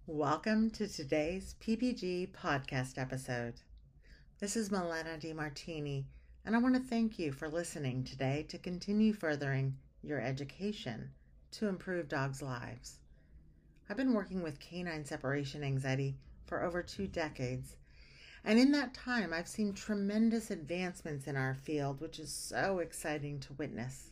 Welcome to today's PPG podcast episode. This is Milena DiMartini, and I want to thank you for listening today to continue furthering your education to improve dogs' lives. I've been working with canine separation anxiety for over 2 decades, and in that time I've seen tremendous advancements in our field, which is so exciting to witness.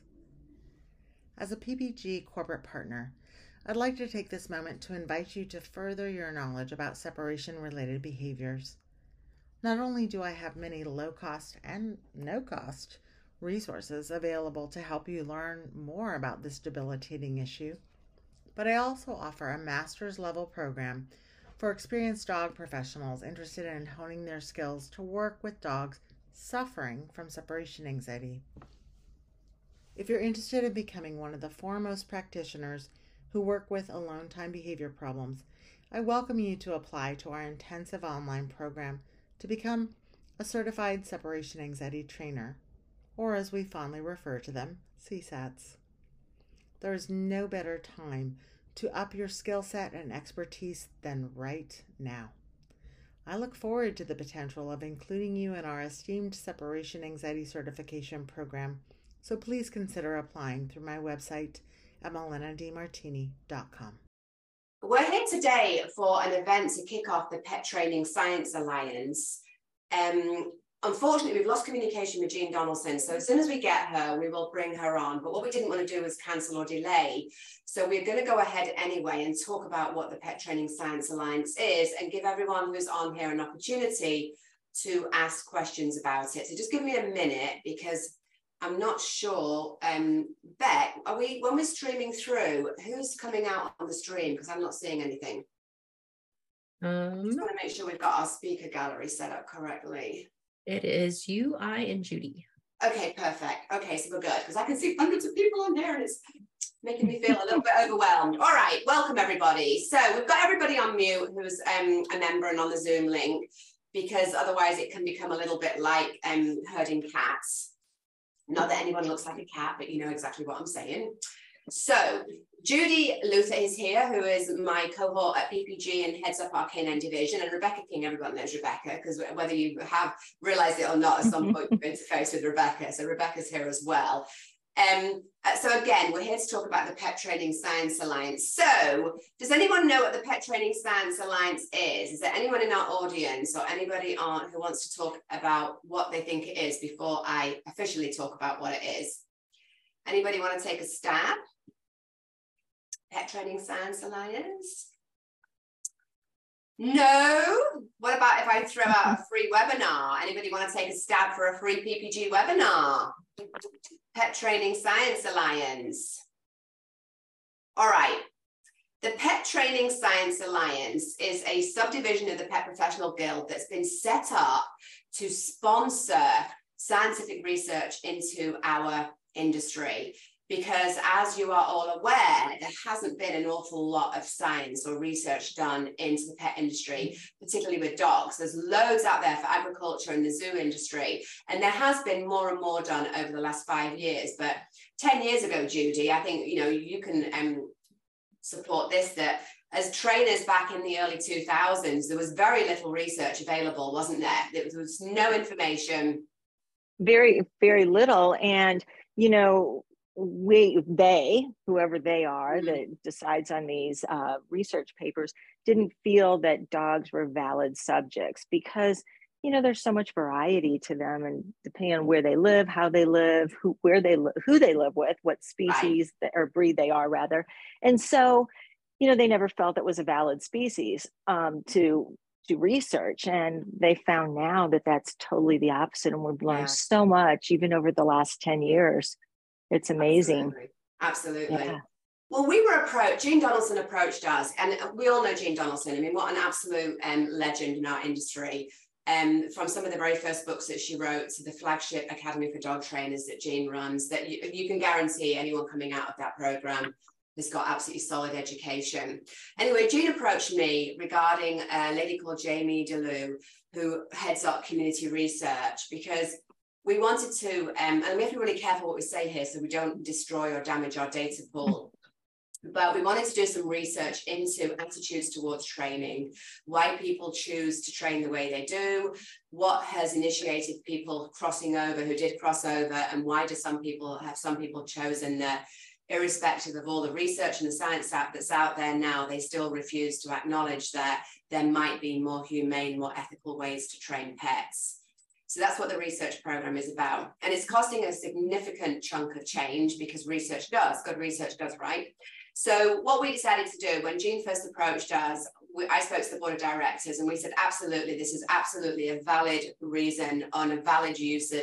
As a PPG corporate partner, I'd like to take this moment to invite you to further your knowledge about separation-related behaviors. Not only do I have many low-cost and no-cost resources available to help you learn more about this debilitating issue, but I also offer a master's level program for experienced dog professionals interested in honing their skills to work with dogs suffering from separation anxiety. If you're interested in becoming one of the foremost practitioners who work with alone time behavior problems, I welcome you to apply to our intensive online program to become a certified separation anxiety trainer, or as we fondly refer to them, CSATs. There is no better time to up your skill set and expertise than right now. I look forward to the potential of including you in our esteemed separation anxiety certification program, so please consider applying through my website at milenadimartini.com. We're here today for an event to kick off the Pet Training Science Alliance. Unfortunately, we've lost communication with Jean Donaldson, so as soon as we get her, we will bring her on. But what we didn't want to do was cancel or delay. So we're going to go ahead anyway and talk about what the Pet Training Science Alliance is and give everyone who's on here an opportunity to ask questions about it. So just give me a minute because I'm not sure. Beck, when we're streaming through, who's coming out on the stream? Because I'm not seeing anything. Just want to make sure we've got our speaker gallery set up correctly. It is you, I, and Judy. Okay, perfect. Okay, so we're good because I can see hundreds of people on here and it's making me feel a little bit overwhelmed. All right, welcome everybody. So we've got everybody on mute who's a member and on the Zoom link, because otherwise it can become a little bit like herding cats. Not that anyone looks like a cat, but you know exactly what I'm saying. So Judy Luther is here, who is my cohort at PPG and heads up our canine division, and Rebecca King, everyone knows Rebecca, because whether you have realized it or not, at some point you've interfaced with Rebecca. So Rebecca's here as well. So again, we're here to talk about the Pet Training Science Alliance. So does anyone know what the Pet Training Science Alliance is? Is there anyone in our audience or anybody on who wants to talk about what they think it is before I officially talk about what it is? Anybody want to take a stab? Pet Training Science Alliance? No? What about if I throw out a free webinar? Anybody want to take a stab for a free PPG webinar? Pet Training Science Alliance. All right. The Pet Training Science Alliance is a subdivision of the Pet Professional Guild that's been set up to sponsor scientific research into our industry. Because as you are all aware, there hasn't been an awful lot of science or research done into the pet industry, particularly with dogs. There's loads out there for agriculture and the zoo industry. And there has been more and more done over the last 5 years. But 10 years ago, Judy, I think, you know, you can support this, that as trainers back in the early 2000s, there was very little research available, wasn't there? There was no information. Very, very little. And, you know, whoever they are that decides on these research papers, didn't feel that dogs were valid subjects because, you know, there's so much variety to them, and depending on where they live, how they live, who they live with, what species or breed they are rather. And so, you know, they never felt it was a valid species to research, and they found now that that's totally the opposite, and we've learned so much even over the last 10 years. It's amazing. Absolutely. Yeah. Well, we were approached, Jean Donaldson approached us, and we all know Jean Donaldson. I mean, what an absolute legend in our industry. From some of the very first books that she wrote to the flagship Academy for Dog Trainers that Jean runs, that you can guarantee anyone coming out of that program has got absolutely solid education. Anyway, Jean approached me regarding a lady called Jamie DeLu, who heads up community research, because we wanted to, and we have to be really careful what we say here so we don't destroy or damage our data pool. But we wanted to do some research into attitudes towards training, why people choose to train the way they do, what has initiated people crossing over who did cross over, and why do some people chosen that, irrespective of all the research and the science that's out there now, they still refuse to acknowledge that there might be more humane, more ethical ways to train pets. So that's what the research program is about. And it's costing a significant chunk of change because research does, good research does, right? So what we decided to do when Jean first approached us, I spoke to the board of directors and we said, absolutely, this is absolutely a valid reason on a valid use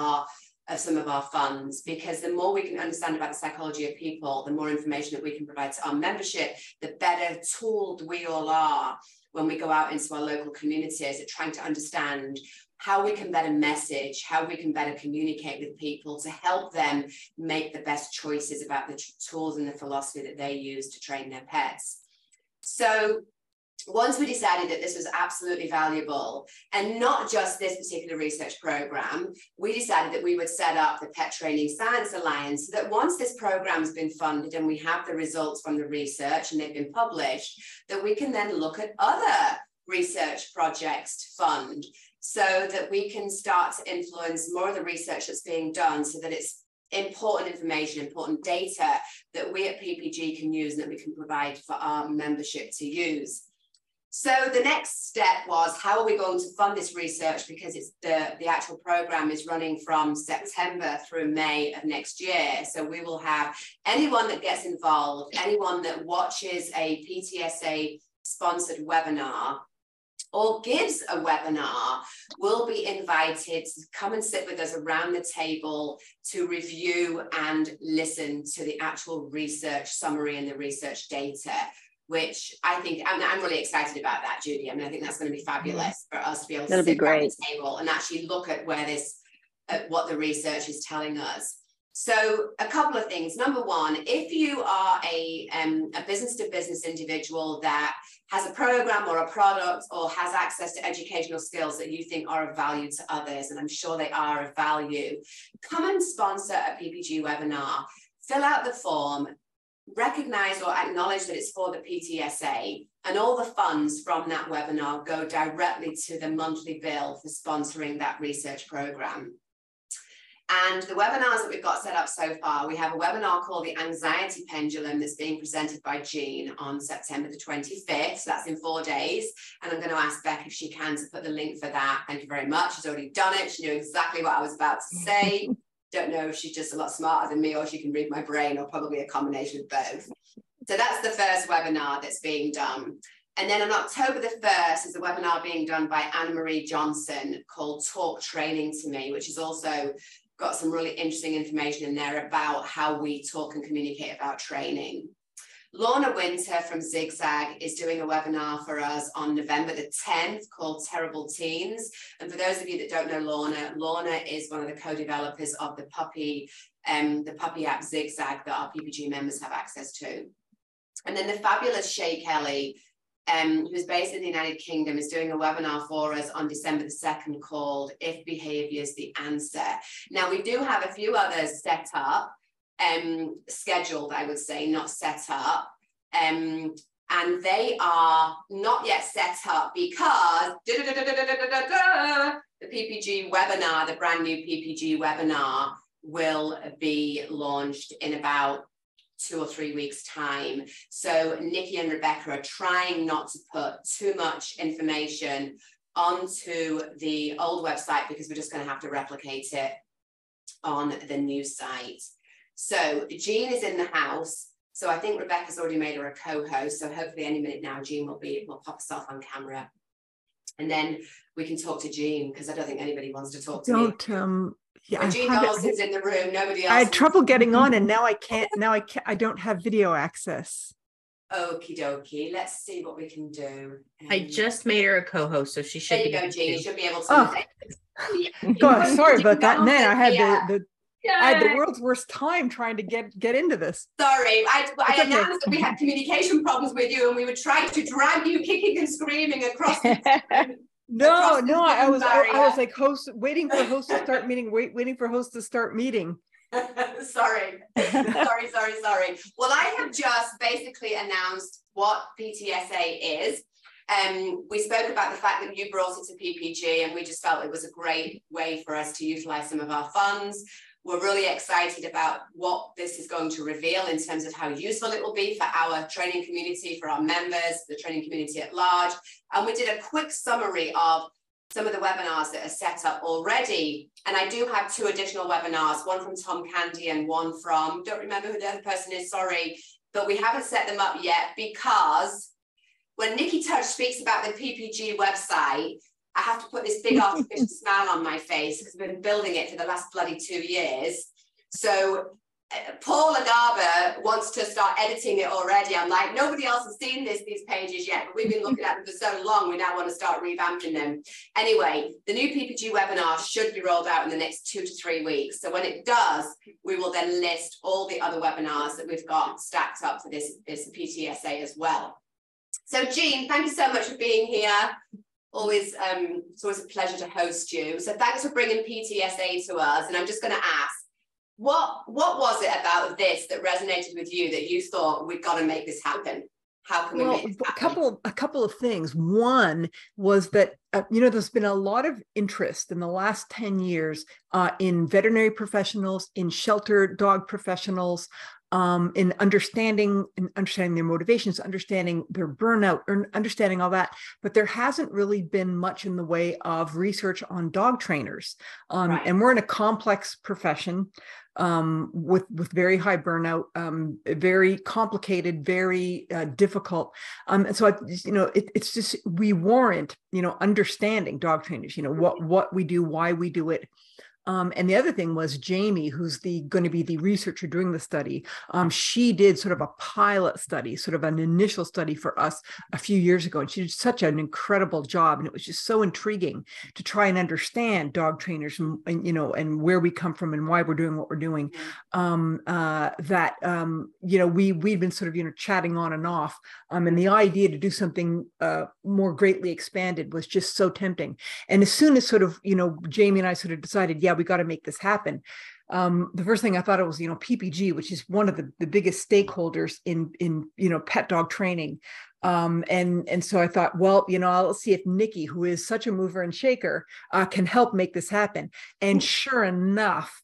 of some of our funds, because the more we can understand about the psychology of people, the more information that we can provide to our membership, the better tooled we all are when we go out into our local communities at trying to understand how we can better message, how we can better communicate with people to help them make the best choices about the tools and the philosophy that they use to train their pets. So once we decided that this was absolutely valuable, and not just this particular research program, we decided that we would set up the Pet Training Science Alliance so that once this program's been funded and we have the results from the research and they've been published, that we can then look at other research projects to fund so that we can start to influence more of the research that's being done so that it's important information, important data that we at PPG can use and that we can provide for our membership to use. So the next step was, how are we going to fund this research? Because it's the actual program is running from September through May of next year. So we will have anyone that gets involved, anyone that watches a PTSA sponsored webinar or gives a webinar will be invited to come and sit with us around the table to review and listen to the actual research summary and the research data, which I think, I'm really excited about that, Judy. I mean, I think that's going to be fabulous for us to be able to sit around the table and actually look at what the research is telling us. So a couple of things. Number one, if you are a business-to-business individual that has a program or a product or has access to educational skills that you think are of value to others, and I'm sure they are of value, come and sponsor a PPG webinar, fill out the form, recognize or acknowledge that it's for the PTSA, and all the funds from that webinar go directly to the monthly bill for sponsoring that research program. And the webinars that we've got set up so far, we have a webinar called The Anxiety Pendulum that's being presented by Jean on September the 25th. So that's in 4 days. And I'm going to ask Beck if she can to put the link for that. Thank you very much. She's already done it. She knew exactly what I was about to say. Don't know if she's just a lot smarter than me or she can read my brain, or probably a combination of both. So that's the first webinar that's being done. And then on October the 1st is a webinar being done by Anne-Marie Johnson called Talk Training to Me, which is also got some really interesting information in there about how we talk and communicate about training. Lorna Winter from Zigzag is doing a webinar for us on November the 10th called Terrible Teens. And for those of you that don't know Lorna is one of the co-developers of the puppy app Zigzag that our PPG members have access to. And then the fabulous Shay Kelly, who's based in the United Kingdom, is doing a webinar for us on December the 2nd called If Behaviour's the Answer. Now, we do have a few others set up, scheduled, I would say, not set up. And they are not yet set up because the PPG webinar, the brand new PPG webinar, will be launched in about 2 or 3 weeks' time. So Nikki and Rebecca are trying not to put too much information onto the old website because we're just going to have to replicate it on the new site. So Jean is in the house. So I think Rebecca's already made her a co-host. So hopefully any minute now, Jean will pop herself on camera. And then we can talk to Jean, because I don't think anybody wants to talk to me. Yeah, Jean Donaldson's in the room. Nobody else. I had trouble getting on, and now I can't. I don't have video access. Okie dokie. Let's see what we can do. I just made her a co-host, so she should. There you go, Jean. You should be able to. God, sorry about that, man. I had I had the world's worst time trying to get into this. Sorry, I announced that we had communication problems with you, and we would try to drag you kicking and screaming across the No, I was like waiting for host to start meeting, waiting for host to start meeting. Sorry. Well, I have just basically announced what PTSA is. We spoke about the fact that you brought it to PPG, and we just felt it was a great way for us to utilize some of our funds. We're really excited about what this is going to reveal in terms of how useful it will be for our training community, for our members, the training community at large. And we did a quick summary of some of the webinars that are set up already. And I do have 2 additional webinars, one from Tom Candy and one from, don't remember who the other person is, sorry, but we haven't set them up yet because when Nikki Touch speaks about the PPG website, I have to put this big artificial smile on my face because I've been building it for the last bloody 2 years. So Paul Agaba wants to start editing it already. I'm like, nobody else has seen these pages yet, but we've been looking at them for so long, we now want to start revamping them. Anyway, the new PPG webinar should be rolled out in the next 2 to 3 weeks. So when it does, we will then list all the other webinars that we've got stacked up for this PTSA as well. So Jean, thank you so much for being here. It's always a pleasure to host you. So thanks for bringing PTSA to us. And I'm just going to ask, what was it about this that resonated with you that you thought we've got to make this happen? How can we make this happen? A couple of things. One was that, there's been a lot of interest in the last 10 years in veterinary professionals, in shelter dog professionals, in understanding their motivations, understanding their burnout, or understanding all that. But there hasn't really been much in the way of research on dog trainers. Right. And we're in a complex profession with very high burnout, very complicated, very difficult. And so, it's just, we warrant, understanding dog trainers, what we do, why we do it. And the other thing was Jamie, who's going to be the researcher doing the study. She did sort of a pilot study, sort of an initial study for us a few years ago. And she did such an incredible job. And it was just so intriguing to try and understand dog trainers and where we come from and why we're doing what we're doing. We've been sort of, chatting on and off. And the idea to do something more greatly expanded was just so tempting. And as soon as sort of, Jamie and I sort of decided, yeah, we got to make this happen. The first thing I thought of was, PPG, which is one of the biggest stakeholders in pet dog training. And so I thought, well, I'll see if Nikki, who is such a mover and shaker, can help make this happen. And sure enough,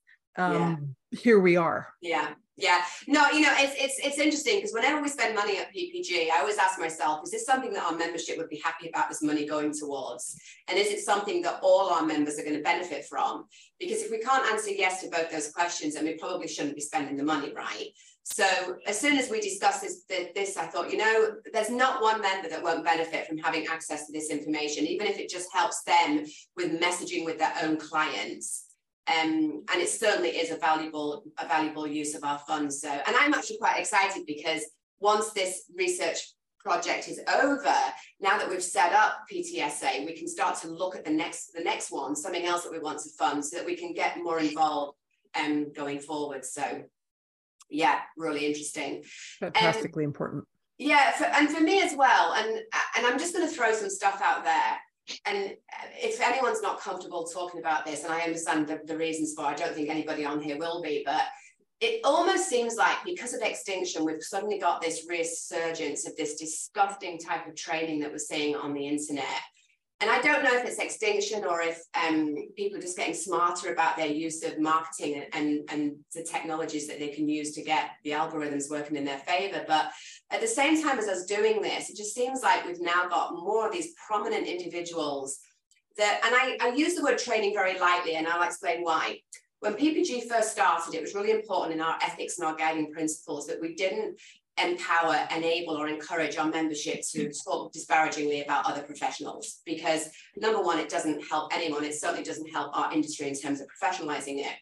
here we are. Yeah. No, it's interesting because whenever we spend money at PPG, I always ask myself, is this something that our membership would be happy about this money going towards? And is it something that all our members are going to benefit from? Because if we can't answer yes to both those questions, then we probably shouldn't be spending the money, right? So as soon as we discussed this, I thought, there's not one member that won't benefit from having access to this information, even if it just helps them with messaging with their own clients. And it certainly is a valuable use of our funds. So, and I'm actually quite excited because once this research project is over, now that we've set up PTSA, we can start to look at the next one, something else that we want to fund, so that we can get more involved going forward. So, yeah, really interesting. Fantastically important. Yeah, and for me as well. And I'm just going to throw some stuff out there. And if anyone's not comfortable talking about this, and I understand the reasons for it, I don't think anybody on here will be, but it almost seems like because of extinction, we've suddenly got this resurgence of this disgusting type of training that we're seeing on the internet. And I don't know if it's extinction or if people are just getting smarter about their use of marketing and the technologies that they can use to get the algorithms working in their favor. But at the same time as us doing this, it just seems like we've now got more of these prominent individuals that, and I use the word training very lightly, and I'll explain why. When PPG first started, it was really important in our ethics and our guiding principles that we didn't empower, enable, or encourage our membership to talk disparagingly about other professionals, because number one, it doesn't help anyone. It certainly doesn't help our industry in terms of professionalizing it.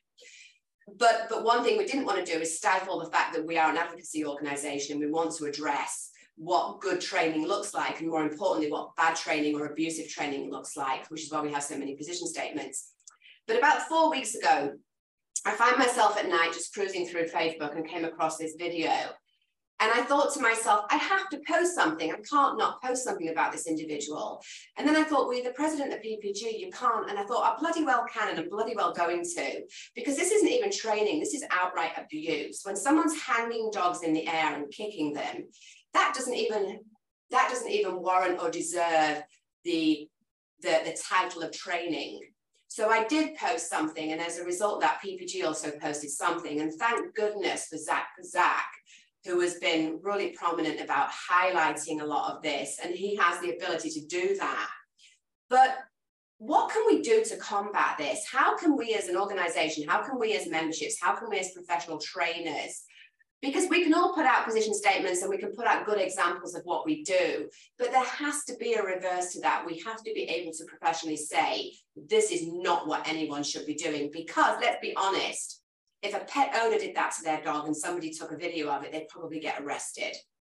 But one thing we didn't want to do is stifle the fact that we are an advocacy organization. We want to address what good training looks like, and more importantly, what bad training or abusive training looks like, which is why we have so many position statements. But about 4 weeks ago, I found myself at night just cruising through Facebook and came across this video. And I thought to myself, I have to post something. I can't not post something about this individual. And then I thought, well, you're the president of PPG, you can't. And I thought, I bloody well can, and I'm bloody well going to, because this isn't even training. This is outright abuse. When someone's hanging dogs in the air and kicking them, that doesn't even warrant or deserve the title of training. So I did post something, and as a result of that, PPG also posted something. And thank goodness for Zach, who has been really prominent about highlighting a lot of this, and he has the ability to do that. But what can we do to combat this? How can we as an organization, how can we as memberships, how can we as professional trainers? Because we can all put out position statements and we can put out good examples of what we do, but there has to be a reverse to that. We have to be able to professionally say, this is not what anyone should be doing, because let's be honest, if a pet owner did that to their dog and somebody took a video of it, they'd probably get arrested.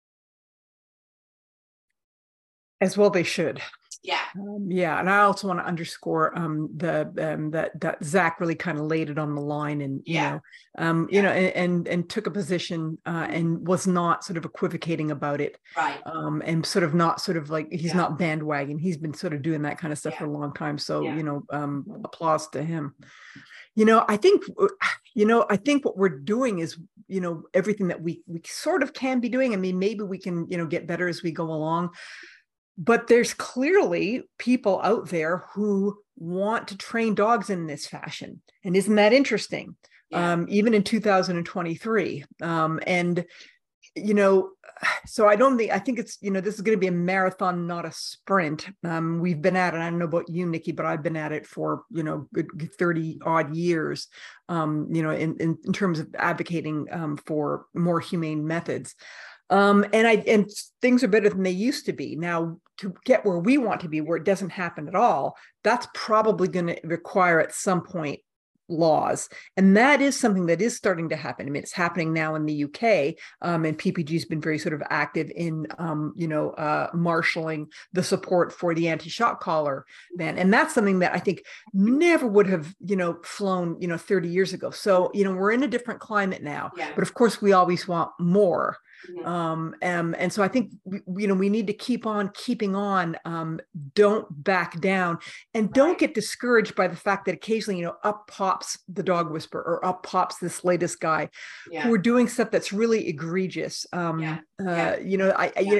As well they should. Yeah. Yeah, and I also want to underscore that Zach really kind of laid it on the line, and you know, and took a position and was not sort of equivocating about it, right? And sort of not sort of like he's not bandwagon. He's been sort of doing that kind of stuff for a long time. So you know, applause to him. You know, I think what we're doing is, you know, everything that we sort of can be doing. I mean, maybe we can, you know, get better as we go along. But there's clearly people out there who want to train dogs in this fashion. And isn't that interesting? Yeah. Even in 2023. And, you know, so I think it's, you know, this is going to be a marathon, not a sprint. We've been at it. I don't know about you, Nikki, but I've been at it for, you know, good 30 odd years, you know, in terms of advocating for more humane methods. And things are better than they used to be. Now, to get where we want to be, where it doesn't happen at all, that's probably going to require at some point laws. And that is something that is starting to happen. I mean, it's happening now in the UK, and PPG has been very sort of active in, you know, marshaling the support for the anti-shock collar ban. And that's something that I think never would have, you know, flown, you know, 30 years ago. So, you know, we're in a different climate now, but of course we always want more. And so I think, you know, we need to keep on keeping on, don't back down, and don't get discouraged by the fact that occasionally, you know, up pops the dog whisperer, or up pops this latest guy who are doing stuff that's really egregious. You know, you know,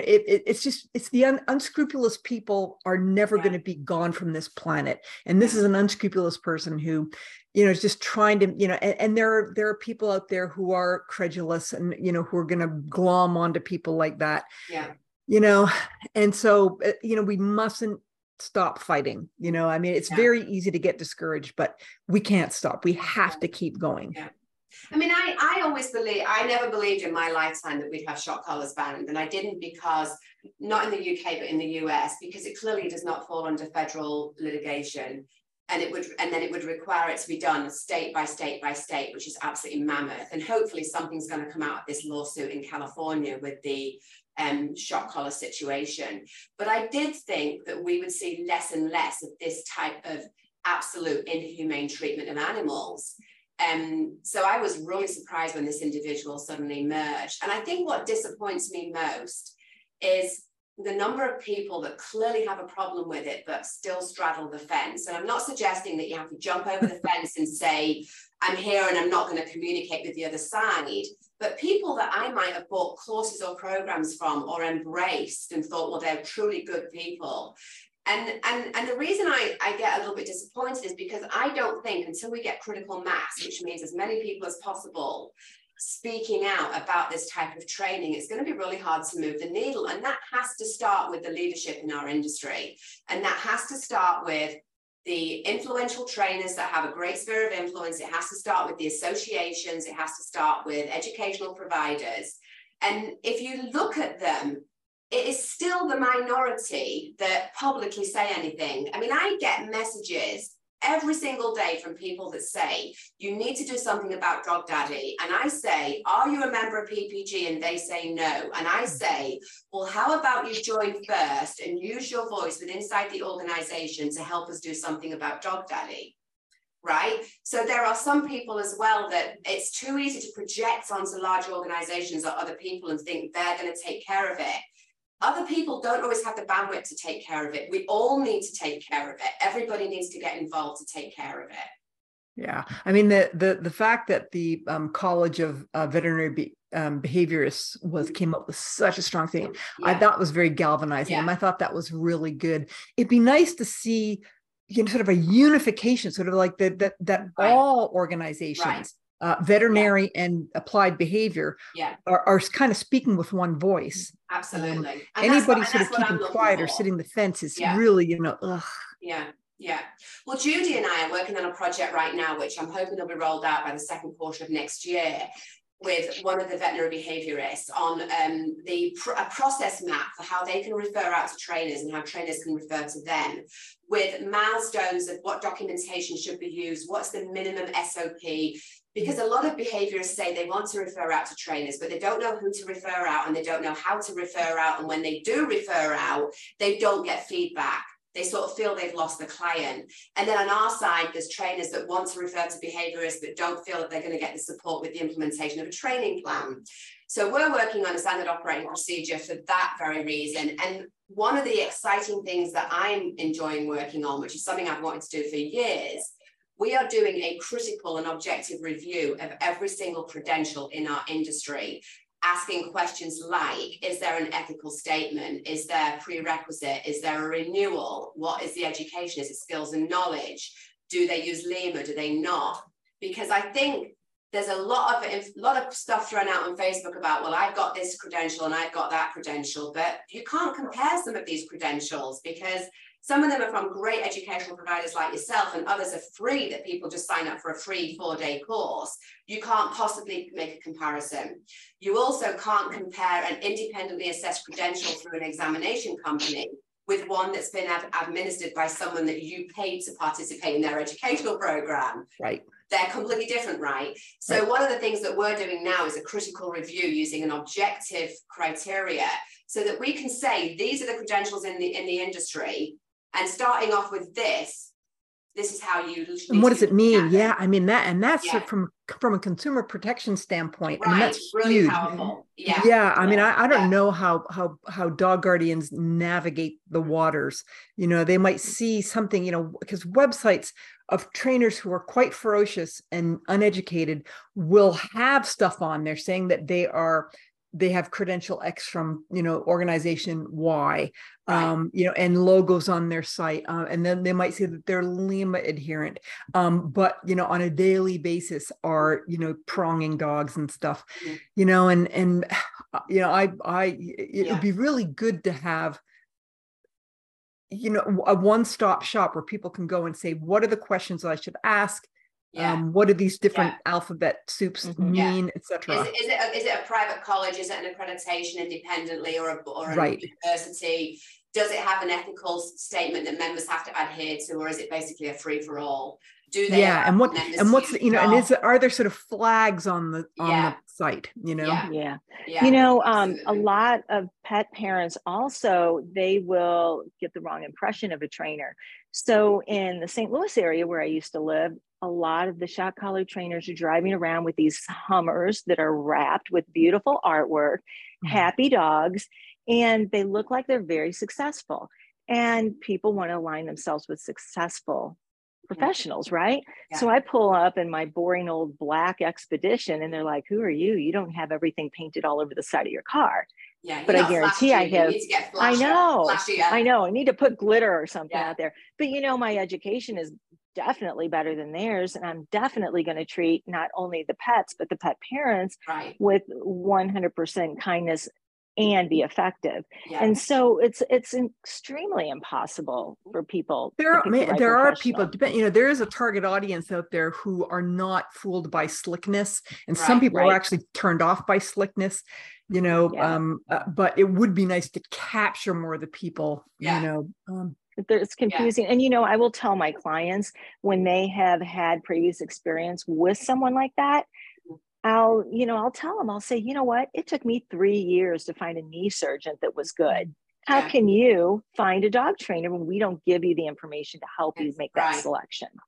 it's the unscrupulous people are never going to be gone from this planet. And this is an unscrupulous person who, you know, is just trying to, you know, and there are people out there who are credulous and, you know, who are going to glom onto people like that, you know, and so, you know, we mustn't stop fighting, you know. I mean, it's very easy to get discouraged, but we can't stop. We have to keep going. I mean, I always believe, I never believed in my lifetime that we'd have shock collars banned, and I didn't, because not in the UK, but in the US, because it clearly does not fall under federal litigation. And then it would require it to be done state by state by state, which is absolutely mammoth. And hopefully something's going to come out of this lawsuit in California with the shock collar situation. But I did think that we would see less and less of this type of absolute inhumane treatment of animals. So I was really surprised when this individual suddenly emerged. And I think what disappoints me most is the number of people that clearly have a problem with it, but still straddle the fence. And I'm not suggesting that you have to jump over the fence and say, I'm here and I'm not going to communicate with the other side. But people that I might have bought courses or programs from, or embraced and thought, well, they're truly good people. And the reason I get a little bit disappointed is because I don't think, until we get critical mass, which means as many people as possible speaking out about this type of training, it's going to be really hard to move the needle. And that has to start with the leadership in our industry. And that has to start with the influential trainers that have a great sphere of influence. It has to start with the associations. It has to start with educational providers. And if you look at them, it is still the minority that publicly say anything. I mean, I get messages every single day from people that say, you need to do something about Dog Daddy. And I say, are you a member of PPG? And they say no. And I say, well, how about you join first and use your voice within inside the organization to help us do something about Dog Daddy? right? So there are some people as well that it's too easy to project onto large organizations or other people and think they're going to take care of it. Other people don't always have the bandwidth to take care of it. We all need to take care of it. Everybody needs to get involved to take care of it. Yeah, I mean the fact that the College of Veterinary Behaviorists came up with such a strong thing, I thought was very galvanizing, and I thought that was really good. It'd be nice to see, sort of a unification, sort of like that all organizations, veterinary and applied behavior, are kind of speaking with one voice. Absolutely. Anybody sort of keeping quiet or sitting the fence is really, ugh. Yeah. Well, Judy and I are working on a project right now, which I'm hoping will be rolled out by the second quarter of next year, with one of the veterinary behaviorists on a process map for how they can refer out to trainers and how trainers can refer to them, with milestones of what documentation should be used, what's the minimum SOP. Because a lot of behaviorists say they want to refer out to trainers, but they don't know who to refer out and they don't know how to refer out. And when they do refer out, they don't get feedback. They sort of feel they've lost the client. And then on our side, there's trainers that want to refer to behaviorists but don't feel that they're going to get the support with the implementation of a training plan. So we're working on a standard operating procedure for that very reason. And one of the exciting things that I'm enjoying working on, which is something I've wanted to do for years, we are doing a critical and objective review of every single credential in our industry, asking questions like, is there an ethical statement? Is there a prerequisite? Is there a renewal? What is the education? Is it skills and knowledge? Do they use Lima? Do they not? Because I think there's a lot of stuff thrown out on Facebook about, well, I've got this credential and I've got that credential, but you can't compare some of these credentials because some of them are from great educational providers like yourself, and others are free, that people just sign up for a free 4-day course. You can't possibly make a comparison. You also can't compare an independently assessed credential through an examination company with one that's been administered by someone that you paid to participate in their educational program. Right. They're completely different, right? So one of the things that we're doing now is a critical review using an objective criteria so that we can say, these are the credentials in the industry. And starting off with this is how you. And what does it mean? Yeah, I mean that's from a consumer protection standpoint. Right, I mean, that's really huge. powerful. Yeah. I mean, I don't know how dog guardians navigate the waters. They might see something, because websites of trainers who are quite ferocious and uneducated will have stuff on there saying that they have credential X from, organization Y, and logos on their site. And then they might say that they're Lima adherent, but, on a daily basis are, pronging dogs and stuff, it would be really good to have, a one-stop shop where people can go and say, what are the questions that I should ask? What do these different alphabet soups mean, etc.? Is it a private college? Is it an accreditation independently or a university? Does it have an ethical statement that members have to adhere to, or is it basically a free for all? Do they? And what's are there sort of flags on the site? A lot of pet parents also, they will get the wrong impression of a trainer. So in the St. Louis area where I used to live, a lot of the shock collar trainers are driving around with these Hummers that are wrapped with beautiful artwork, happy dogs, and they look like they're very successful. And people want to align themselves with successful professionals, right? Yeah. So I pull up in my boring old black Expedition and they're like, who are you? You don't have everything painted all over the side of your car. Yeah, but I guarantee I have. I know. I need to put glitter or something out there. But my education is definitely better than theirs, and I'm definitely going to treat not only the pets but the pet parents with 100% kindness and be effective. And so it's extremely impossible for people. There are people, there is a target audience out there who are not fooled by slickness, and some people are actually turned off by slickness, but it would be nice to capture more of the people, It's confusing. And, I will tell my clients when they have had previous experience with someone like that, I'll tell them, I'll say, you know what, it took me 3 years to find a knee surgeon that was good. How can you find a dog trainer when we don't give you the information to help you make that selection?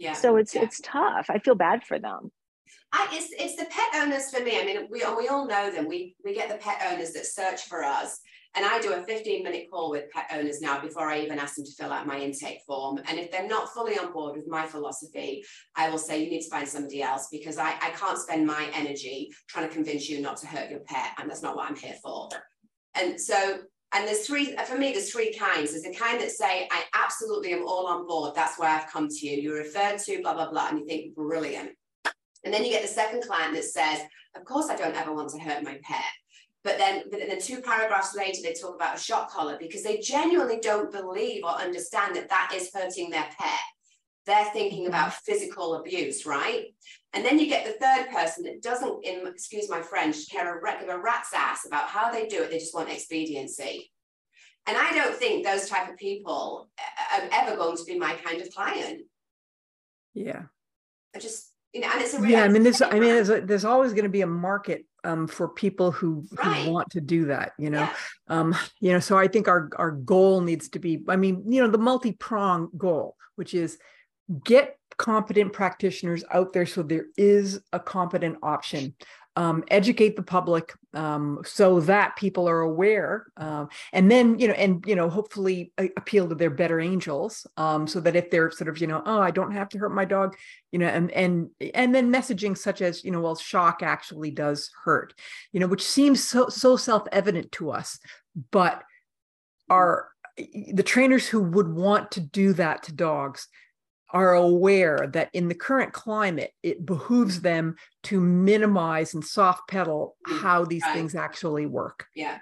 Yeah. So it's tough. I feel bad for them. It's the pet owners for me. I mean, we all know them. We get the pet owners that search for us. And I do a 15-minute call with pet owners now before I even ask them to fill out my intake form. And if they're not fully on board with my philosophy, I will say, you need to find somebody else, because I can't spend my energy trying to convince you not to hurt your pet. And that's not what I'm here for. And so, and there's three kinds. There's the kind that say, I absolutely am all on board. That's why I've come to you. You're referred to, blah, blah, blah. And you think, brilliant. And then you get the second client that says, of course, I don't ever want to hurt my pet. But then 2 paragraphs later, they talk about a shock collar, because they genuinely don't believe or understand that that is hurting their pet. They're thinking about physical abuse, right? And then you get the third person that doesn't, excuse my French, care a rat's ass about how they do it. They just want expediency. And I don't think those type of people are ever going to be my kind of client. Yeah. I just, and it's a yeah. I mean, there's always going to be a market for people who want to do that, so I think our goal needs to be, the multi-pronged goal, which is get competent practitioners out there so there is a competent option. Educate the public so that people are aware, and then hopefully appeal to their better angels, so that if they're sort of oh, I don't have to hurt my dog, and then messaging such as well, shock actually does hurt, which seems so self-evident to us, but the trainers who would want to do that to dogs are aware that in the current climate, it behooves them to minimize and soft pedal how these things actually work. Yeah,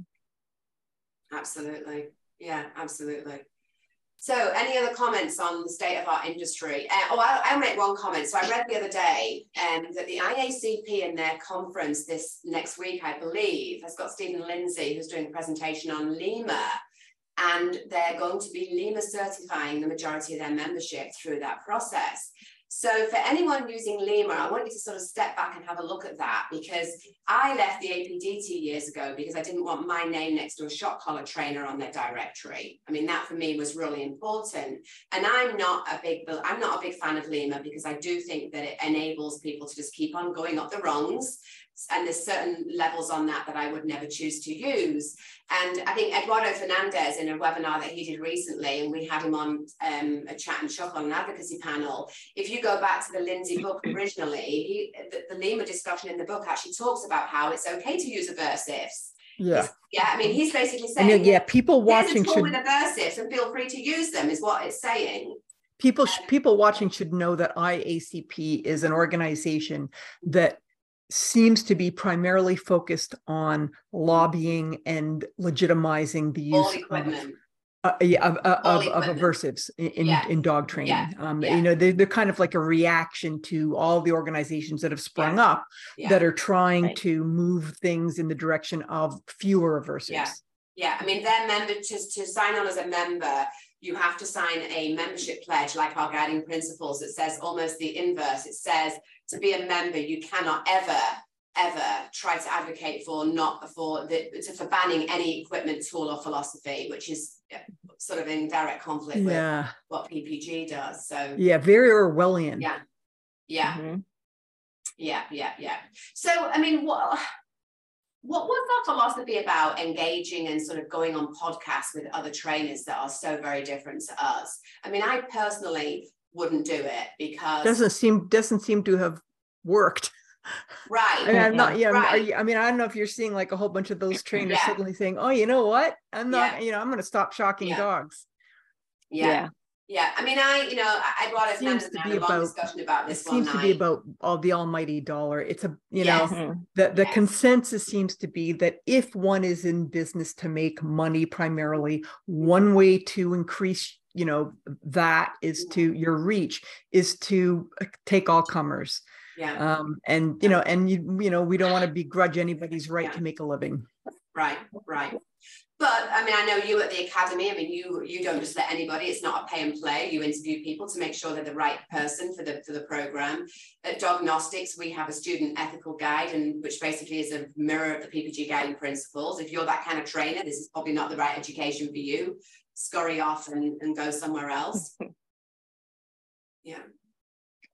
absolutely. Yeah, absolutely. So any other comments on the state of our industry? I'll make one comment. So I read the other day that the IACP in their conference this next week, I believe, has got Stephen Lindsay, who's doing a presentation on Lima. And they're going to be Lima certifying the majority of their membership through that process. So for anyone using Lima, I want you to sort of step back and have a look at that, because I left the APDT years ago because I didn't want my name next to a shock collar trainer on their directory. I mean, that for me was really important. And I'm not a big fan of Lima, because I do think that it enables people to just keep on going up the rungs. And there's certain levels on that I would never choose to use. And I think Eduardo Fernandez, in a webinar that he did recently, and we had him on a chat and chuckle on an advocacy panel, if you go back to the Lindsay book originally, the Lima discussion in the book actually talks about how it's okay to use aversives. Yeah. I mean, he's basically saying, people watching should with aversives and feel free to use them, is what it's saying. People watching should know that IACP is an organization that seems to be primarily focused on lobbying and legitimizing the use of aversives in dog training. They're kind of like a reaction to all the organizations that have sprung up that are trying to move things in the direction of fewer aversives. I mean, their member, to sign on as a member, you have to sign a membership pledge, like our guiding principles, that says almost the inverse. It says, to be a member, you cannot ever try to advocate for banning any equipment, tool, or philosophy, which is sort of in direct conflict with what PPG does. So very Orwellian. So I mean, what was our philosophy about engaging and sort of going on podcasts with other trainers that are so very different to us? I mean, I personally wouldn't do it because doesn't seem to have worked. Right. I mean, I'm not. Yeah. Right. I don't know if you're seeing like a whole bunch of those trainers suddenly saying, "Oh, you know what? I'm not. I'm going to stop shocking dogs." Yeah. I mean, I'd rather have a long discussion about this. It seems to be about the almighty dollar. It's the consensus seems to be that if one is in business to make money primarily, one way to increase that is to your reach is to take all comers. We don't want to begrudge anybody's right to make a living. Right. But I mean, I know you at the academy. I mean, you don't just let anybody. It's not a pay and play. You interview people to make sure they're the right person for the program. At Dognostics, we have a student ethical guide, and which basically is a mirror of the PPG guiding principles. If you're that kind of trainer, this is probably not the right education for you. Scurry off and go somewhere else.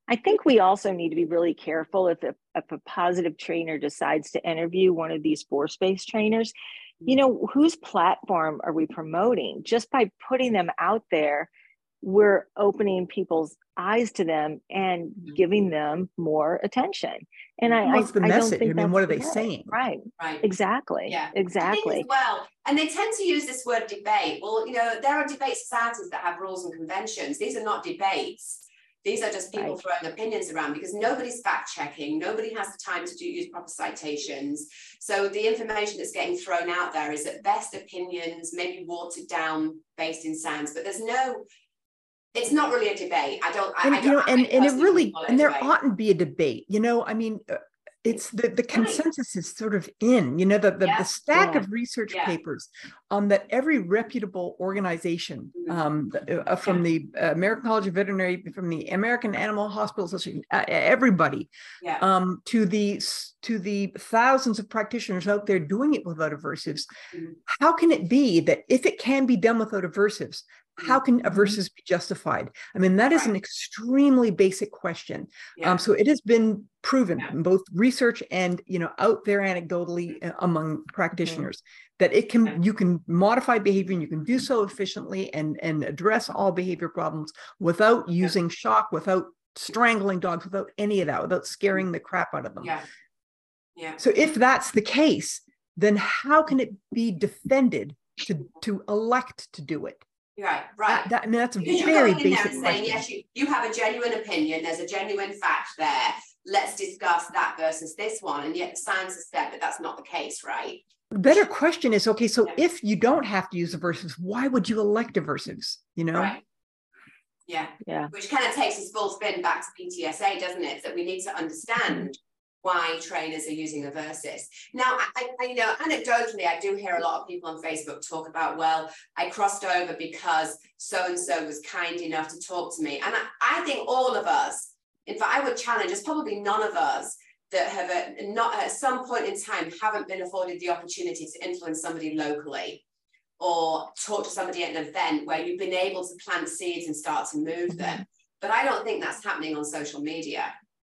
I think we also need to be really careful if a positive trainer decides to interview one of these force-based trainers, you know, whose platform are we promoting? Just by putting them out there, we're opening people's eyes to them and giving them more attention. And What's the I message? don't think I mean, that's what are the they way. saying? Right. Right. Exactly. Yeah. Exactly. I think as well, and they tend to use this word debate. Well, you know, there are debate societies that have rules and conventions. These are not debates. These are just people throwing opinions around because nobody's fact checking. Nobody has the time to use proper citations. So the information that's getting thrown out there is at best opinions, maybe watered down based in science, but it's not really a debate. There oughtn't be a debate. You know, I mean, it's the consensus is sort of in, you know, the stack of research papers that every reputable organization from the American College of Veterinary, from the American Animal Hospital Association, everybody, to the thousands of practitioners out there doing it without aversives. How can it be that if it can be done without aversives, how can aversives be justified? I mean, that is an extremely basic question. So it has been proven in both research and, you know, out there anecdotally among practitioners that you can modify behavior and you can do so efficiently and address all behavior problems without using shock, without strangling dogs, without any of that, without scaring the crap out of them. So if that's the case, then how can it be defended to elect to do it? Right. I mean, that's a because very basic question. Saying, yes, you have a genuine opinion. There's a genuine fact there. Let's discuss that versus this one. And yet the science has said that that's not the case, right? The better question is, okay, so if you don't have to use aversives, why would you elect aversives? You know? Right. Yeah. Which kind of takes us full spin back to PTSA, doesn't it? That we need to understand why trainers are using aversives. Now, I you know, anecdotally, I do hear a lot of people on Facebook talk about, well, I crossed over because so-and-so was kind enough to talk to me. And I think all of us, in fact, I would challenge, there's probably none of us that have not at some point in time haven't been afforded the opportunity to influence somebody locally or talk to somebody at an event where you've been able to plant seeds and start to move them. But I don't think that's happening on social media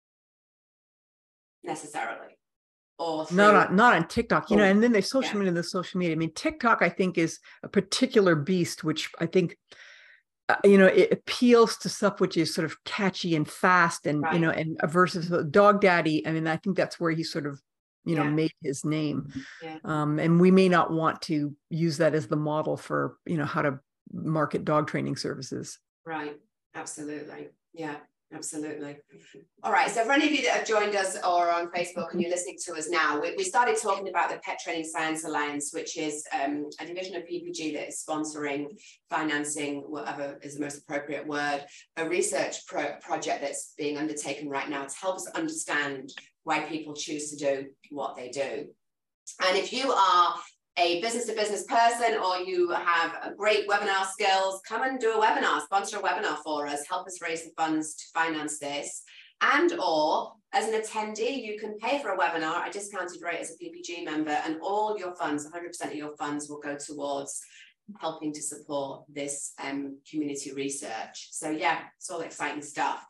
necessarily, or not on TikTok, you know. And then there's social media. I mean, TikTok, I think, is a particular beast, which I think, you know, it appeals to stuff which is sort of catchy and fast, and you know, and versus Dog Daddy. I mean, I think that's where he sort of, you know, made his name. And we may not want to use that as the model for, you know, how to market dog training services. Right. Absolutely. Yeah. Absolutely. All right. So for any of you that have joined us or on Facebook and you're listening to us now, we started talking about the Pet Training Science Alliance, which is a division of PPG that is sponsoring, financing, whatever is the most appropriate word, a research project that's being undertaken right now to help us understand why people choose to do what they do. And if you are a business-to-business person or you have great webinar skills, come and do a webinar, sponsor a webinar for us, help us raise the funds to finance this. And or as an attendee, you can pay for a webinar at a discounted rate as a PPG member, and all your funds, 100% of your funds will go towards helping to support this community research. So yeah, it's all exciting stuff.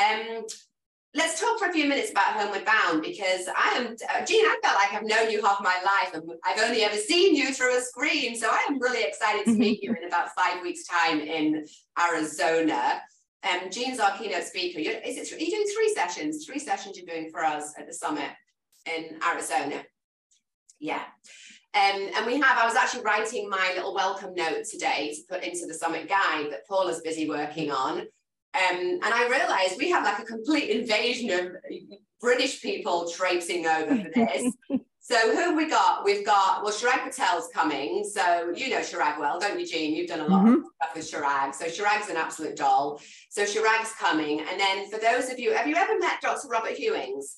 Let's talk for a few minutes about Homeward Bound, because Jean, I felt like I've known you half my life and I've only ever seen you through a screen. So I am really excited to meet you in about 5 weeks' time in Arizona. Jean's our keynote speaker. Are you doing 3 sessions? 3 sessions you're doing for us at the summit in Arizona. Yeah. And I was actually writing my little welcome note today to put into the summit guide that Paula's busy working on. And I realized we have like a complete invasion of British people traipsing over for this. So who have we got? We've got, well, Chirag Patel's coming. So you know Chirag well, don't you, Jean? You've done a lot of stuff with Chirag. So Chirag's an absolute doll. So Chirag's coming. And then for those of you, have you ever met Dr. Robert Hewings?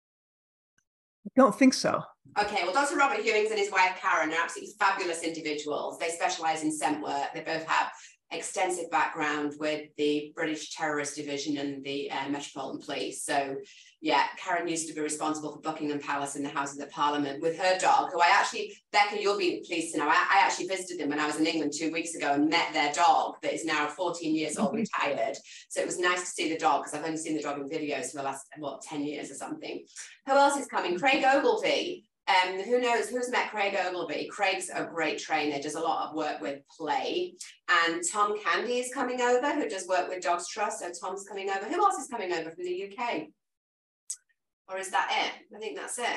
I don't think so. Okay, well, Dr. Robert Hewings and his wife Karen are absolutely fabulous individuals. They specialize in scent work. They both have extensive background with the British Terrorist Division and the Metropolitan Police. So yeah, Karen used to be responsible for Buckingham Palace and the Houses of Parliament with her dog, who I actually, Becca, you'll be pleased to know, I actually visited them when I was in England 2 weeks ago and met their dog that is now 14 years old, retired. So it was nice to see the dog, because I've only seen the dog in videos for the last, 10 years or something. Who else is coming? Craig Ogilvie. Who knows who's met Craig Ogilvie? Craig's a great trainer, does a lot of work with play. And Tom Candy is coming over, who does work with Dogs Trust. So Tom's coming over. Who else is coming over from the UK? Or is that it? I think that's it.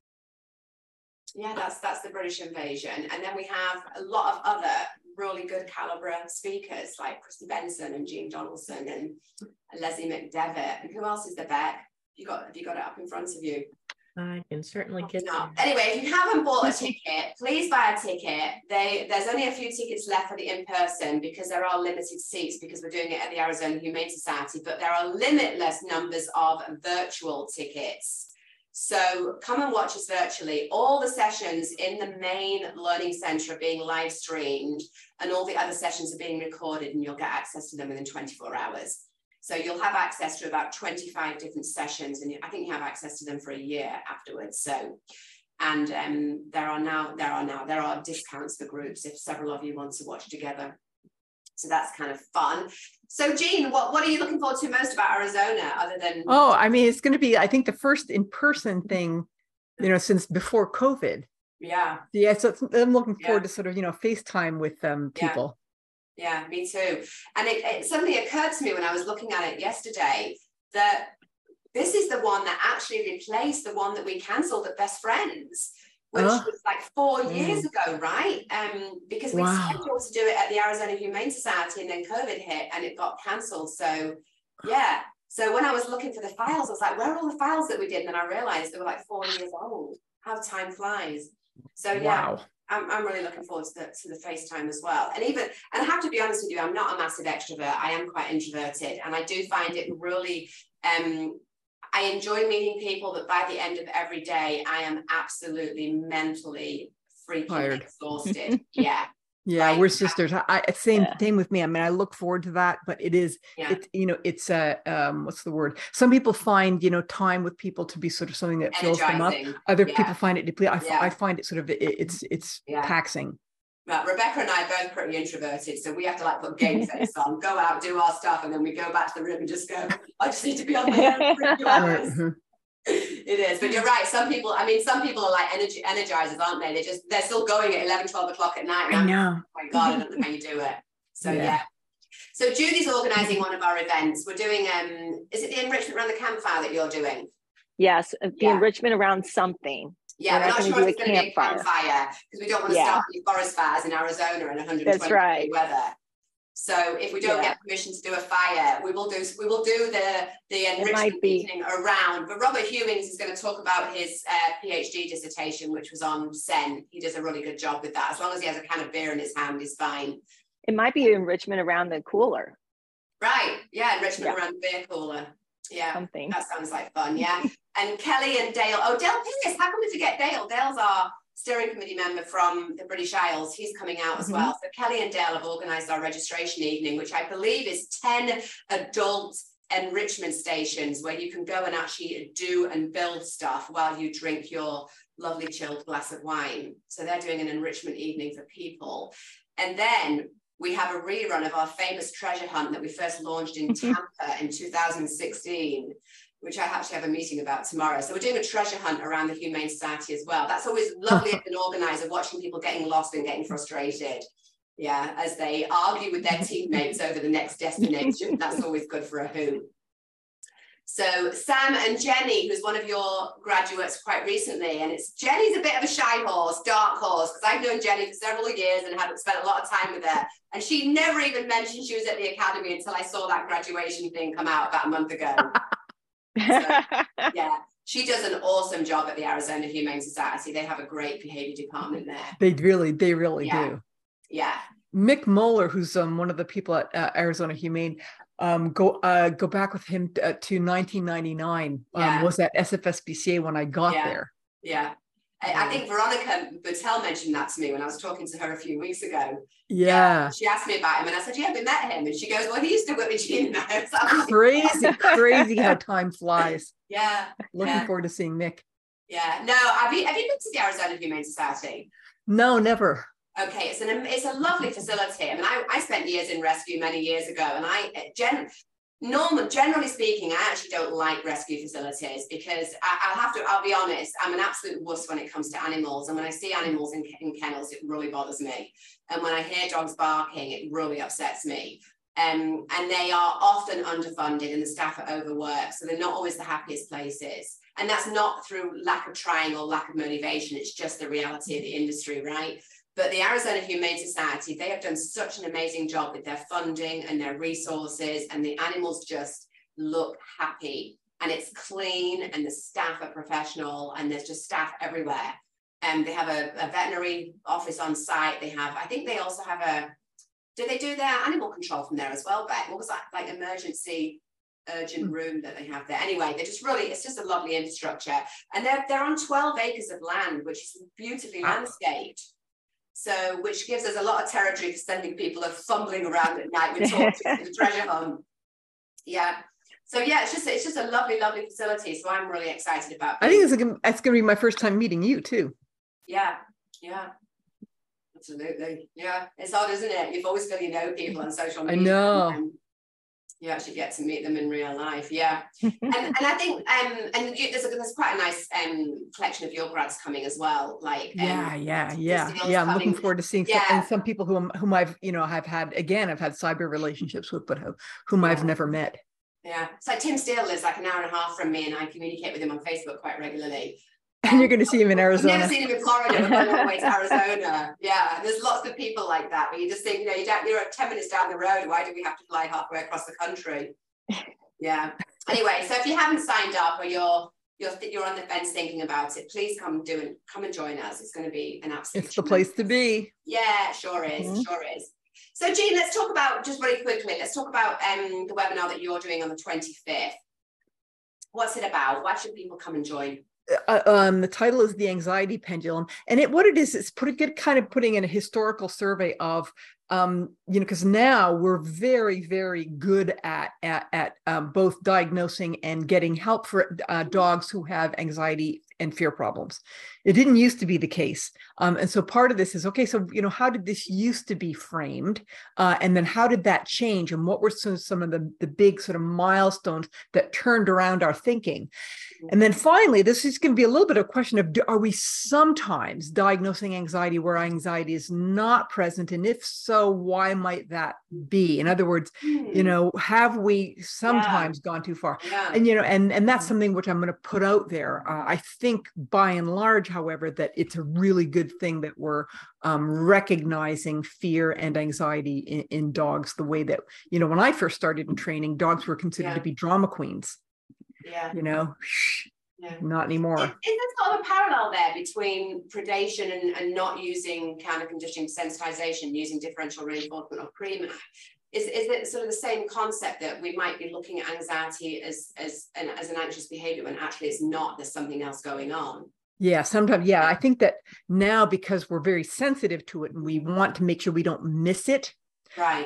Yeah, that's the British invasion. And then we have a lot of other really good caliber speakers like Christy Benson and Jean Donaldson and Leslie McDevitt. And who else is the Beck? Have you got it up in front of you? I can certainly get No. there. Anyway, if you haven't bought a ticket, please buy a ticket. There's only a few tickets left for the in-person, because there are limited seats, because we're doing it at the Arizona Humane Society, but there are limitless numbers of virtual tickets. So come and watch us virtually. All the sessions in the main learning center are being live streamed, and all the other sessions are being recorded, and you'll get access to them within 24 hours. So you'll have access to about 25 different sessions, and I think you have access to them for a year afterwards. So, and there are discounts for groups if several of you want to watch together. So that's kind of fun. So Jean, what are you looking forward to most about Arizona, other than? Oh, I mean, it's going to be, I think, the first in-person thing, since before COVID. Yeah. Yeah. So I'm looking forward to sort of, FaceTime with people. Yeah, me too. And it suddenly occurred to me when I was looking at it yesterday that this is the one that actually replaced the one that we cancelled at Best Friends, which was like 4 years ago, right? Because we scheduled to do it at the Arizona Humane Society, and then COVID hit and it got cancelled. So yeah. So when I was looking for the files, I was like, where are all the files that we did? And then I realized they were like 4 years old. How time flies. So yeah. I'm really looking forward to the FaceTime as well. And I have to be honest with you, I'm not a massive extrovert. I am quite introverted, and I do find it really, I enjoy meeting people, but by the end of every day, I am absolutely mentally freaking exhausted. Yeah. Yeah, we're sisters. Same with me. I mean, I look forward to that, but it's what's the word? Some people find, time with people to be sort of something that fills them up. Other people find it depleting. I find it sort of, it's taxing. Right, Rebecca and I are both pretty introverted, so we have to put game face on, go out, do our stuff, and then we go back to the room and just go, I just need to be on my own for a few hours. It is, but you're right. Some people are like energizers, aren't they? They're still going at 11, 12 o'clock at night. I know. Oh my God, I don't know how you do it. So yeah. So Judy's organizing one of our events. We're doing, is it the enrichment around the campfire that you're doing? Yes, the enrichment around something. Yeah, we're not sure if it's going to be a campfire, because we don't want to start any forest fires in Arizona in 120 degree weather. So if we don't get permission to do a fire, we will do the enrichment evening around. But Robert Hewings is going to talk about his PhD dissertation, which was on scent. He does a really good job with that. As long as he has a can of beer in his hand, he's fine. It might be enrichment around the cooler. Right. Yeah, enrichment around the beer cooler. Yeah, something. That sounds like fun. Yeah. And Kelly and Dale. Oh, Dale Pierce. How can we forget Dale? Dale's our steering committee member from the British Isles. He's coming out as well. So Kelly and Dale have organised our registration evening, which I believe is 10 adult enrichment stations where you can go and actually do and build stuff while you drink your lovely chilled glass of wine. So they're doing an enrichment evening for people. And then we have a rerun of our famous treasure hunt that we first launched in Tampa in 2016, which I actually have a meeting about tomorrow. So we're doing a treasure hunt around the Humane Society as well. That's always lovely as an organizer, watching people getting lost and getting frustrated. Yeah, as they argue with their teammates over the next destination. That's always good for a hoot. So Sam and Jenny, who's one of your graduates quite recently, and Jenny's a bit of a shy horse, dark horse, because I've known Jenny for several years and have spent a lot of time with her. And she never even mentioned she was at the academy until I saw that graduation thing come out about a month ago. So, yeah, she does an awesome job at the Arizona Humane Society. They have a great behavior department there. They really do. Yeah. Mick Moeller, who's one of the people at Arizona Humane, go back with him to 1999. Was at SFSBCA when I got there. Yeah. I think Veronica Buttel mentioned that to me when I was talking to her a few weeks ago. Yeah. She asked me about him and I said, yeah, we met him. And she goes, well, he used to work with Gina now. So I'm like, Crazy how time flies. yeah. Looking forward to seeing Mick. Yeah. No, have you been to the Arizona Humane Society? No, never. Okay, it's a lovely facility. I mean, I spent years in rescue many years ago, and generally speaking, I actually don't like rescue facilities because I'll be honest, I'm an absolute wuss when it comes to animals. And when I see animals in kennels, it really bothers me. And when I hear dogs barking, it really upsets me. And they are often underfunded and the staff are overworked. So they're not always the happiest places. And that's not through lack of trying or lack of motivation. It's just the reality of the industry, right? But the Arizona Humane Society, they have done such an amazing job with their funding and their resources, and the animals just look happy and it's clean and the staff are professional and there's just staff everywhere. And they have a veterinary office on site. I think they also have do they do their animal control from there as well, Beck? What was that, like emergency urgent room that they have there? Anyway, it's just a lovely infrastructure. And they're on 12 acres of land, which is beautifully landscaped. So, which gives us a lot of territory for sending people fumbling around at night with torches in the treasure hunt. Yeah. So yeah, it's just a lovely, lovely facility. So I'm really excited about it. I think it's going to be my first time meeting you too. Yeah. Yeah. Absolutely. Yeah. It's odd, isn't it? You've always got to know people on social media. I know. And you actually get to meet them in real life. Yeah. and I think there's quite a nice collection of your grads coming as well. Like yeah. I'm looking forward to seeing some people whom I've I've had cyber relationships with, but whom I've never met. Yeah. So Tim Steele lives like an hour and a half from me, and I communicate with him on Facebook quite regularly. And you're going to see him in Arizona. I've never seen him in Florida. We're going all the way to Arizona. Yeah, and there's lots of people like that where you just think, you're 10 minutes down the road. Why do we have to fly halfway across the country? Yeah. Anyway, so if you haven't signed up or you're on the fence thinking about it, please come and join us. It's going to be an absolute. It's the place to be. Yeah, sure is. Mm-hmm. Sure is. So, Jean, let's talk about just very quickly. Let's talk about the webinar that you're doing on the 25th. What's it about? Why should people come and join? The title is The Anxiety Pendulum, and what it is, it's putting in a historical survey of because now we're very, very good at both diagnosing and getting help for dogs who have anxiety and fear problems. It didn't used to be the case. And so part of this is, okay, so, how did this used to be framed? And then how did that change? And what were some of the big sort of milestones that turned around our thinking? And then finally, this is going to be a little bit of a question of, are we sometimes diagnosing anxiety where anxiety is not present? And if so, why might that be? In other words, have we sometimes gone too far? Yeah. And that's something which I'm going to put out there. I think by and large, however, that it's a really good thing that we're recognizing fear and anxiety in dogs the way that, when I first started in training, dogs were considered to be drama queens. Yeah. Not anymore. Is there sort of a parallel there between predation and not using counter conditioning sensitization, using differential reinforcement or pre-mac? Is it sort of the same concept that we might be looking at anxiety as an anxious behavior when actually it's not, there's something else going on? Yeah, sometimes. Yeah, I think that now, because we're very sensitive to it and we want to make sure we don't miss it. Right.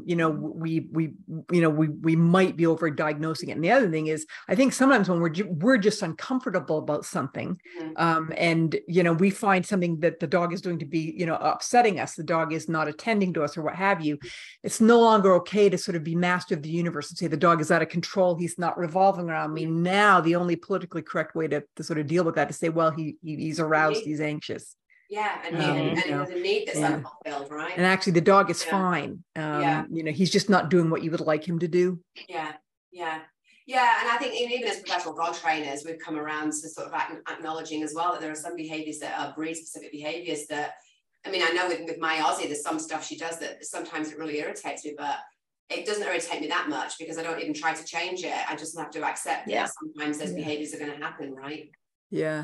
We might be over-diagnosing it. And the other thing is, I think sometimes when we're just uncomfortable about something, and we find something that the dog is doing to be, upsetting us, the dog is not attending to us or what have you, it's no longer okay to sort of be master of the universe and say the dog is out of control, he's not revolving around me. Now, the only politically correct way to sort of deal with that is say, well, he's aroused, he's anxious. Yeah, and there's a need that's unfulfilled, right? And actually, the dog is fine. He's just not doing what you would like him to do. Yeah. And I think even as professional dog trainers, we've come around to sort of acknowledging as well that there are some behaviors that are breed-specific behaviors that, I mean, I know with my Aussie, there's some stuff she does that sometimes it really irritates me, but it doesn't irritate me that much because I don't even try to change it. I just have to accept that sometimes those behaviors are going to happen, right? Yeah.